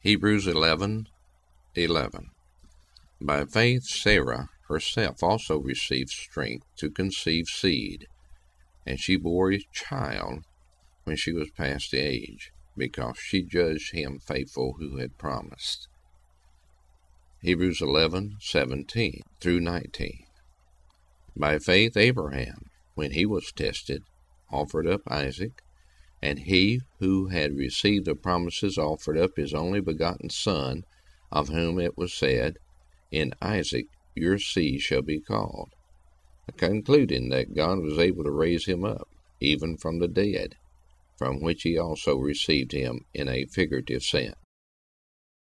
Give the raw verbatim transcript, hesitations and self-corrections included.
Hebrews eleven eleven. By faith Sarah herself also received strength to conceive seed, and she bore a child when she was past the age, because she judged him faithful who had promised. Hebrews eleven seventeen through nineteen. By faith Abraham, when he was tested, offered up Isaac, and he who had received the promises offered up his only begotten son, of whom it was said, In Isaac your seed shall be called, concluding that God was able to raise him up, even from the dead, from which he also received him in a figurative sense.